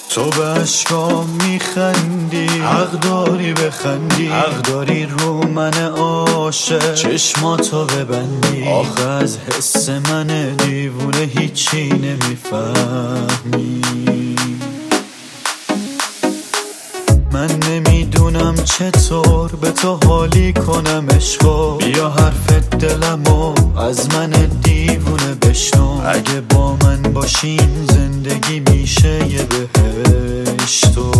تو به عشقام میخندی، حق داری بخندی، حق داری رو من عاشق چشماتو ببندی. آخه از حس من دیوونه هیچی نمیفهمی. من نمیدونم چطور به تو حالی کنم عشقا. بیا حرف دلمو از من دیوونه بشنو. اگه با من باشین زندگی میشه یه بهشتو.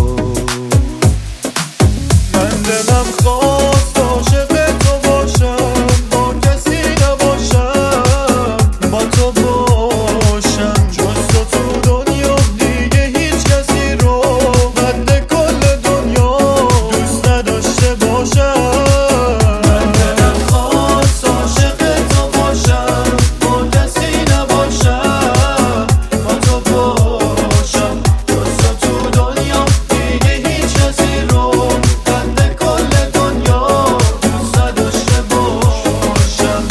من دلم خواست عاشق تو باشم، با کسی نباشم، با تو باشم. جز تو دنیا دیگه هیچ کسی رو قد کل دنیا دوست نداشته باشم. من دلم خواست عاشق تو باشم، با کسی نباشم، با تو باشم. جز تو دنیا دیگه هیچ کسی رو قد کل دنیا دوست نداشته باشم.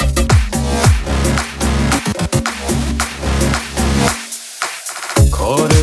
کار